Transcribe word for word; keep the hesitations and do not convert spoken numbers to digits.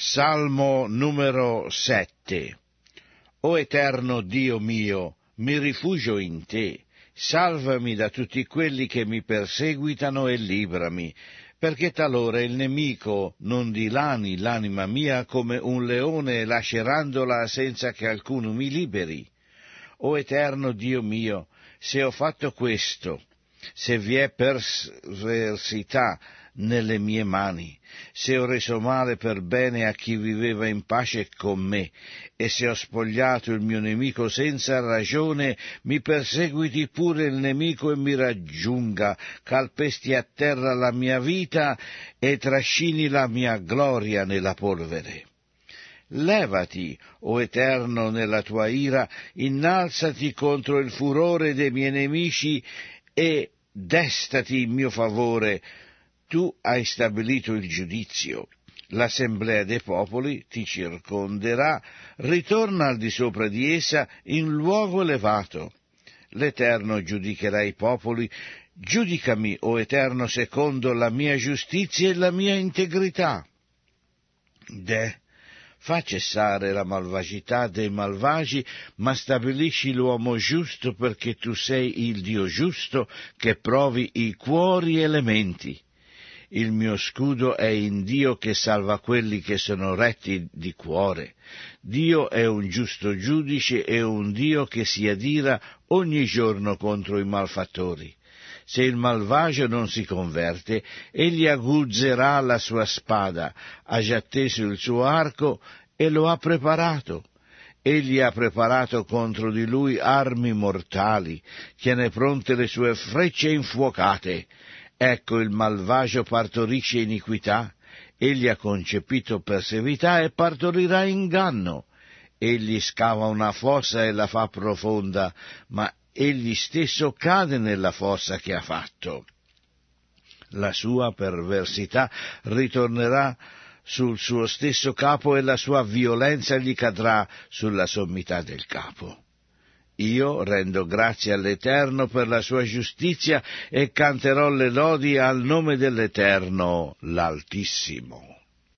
Salmo numero sette. O eterno Dio mio, mi rifugio in te, salvami da tutti quelli che mi perseguitano e librami, perché talora il nemico non dilani l'anima mia come un leone lacerandola senza che alcuno mi liberi. O eterno Dio mio, se ho fatto questo, se vi è perversità nelle mie mani, se ho reso male per bene a chi viveva in pace con me, e se ho spogliato il mio nemico senza ragione, mi perseguiti pure il nemico e mi raggiunga, calpesti a terra la mia vita e trascini la mia gloria nella polvere. Levati, o Eterno, nella tua ira, innalzati contro il furore dei miei nemici e destati in mio favore. Tu hai stabilito il giudizio, l'assemblea dei popoli ti circonderà, ritorna al di sopra di essa in luogo elevato. L'Eterno giudicherà i popoli, giudicami, o Eterno, secondo la mia giustizia e la mia integrità. De, fa cessare la malvagità dei malvagi, ma stabilisci l'uomo giusto, perché tu sei il Dio giusto che provi i cuori e le menti. Il mio scudo è in Dio che salva quelli che sono retti di cuore. Dio è un giusto giudice e un Dio che si adira ogni giorno contro i malfattori. Se il malvagio non si converte, egli aguzzerà la sua spada, ha già teso il suo arco e lo ha preparato. Egli ha preparato contro di lui armi mortali, tiene pronte le sue frecce infuocate. Ecco, il malvagio partorisce iniquità, egli ha concepito perseverità e partorirà inganno. Egli scava una fossa e la fa profonda, ma egli stesso cade nella fossa che ha fatto. La sua perversità ritornerà sul suo stesso capo e la sua violenza gli cadrà sulla sommità del capo. Io rendo grazie all'Eterno per la sua giustizia e canterò le lodi al nome dell'Eterno, l'Altissimo.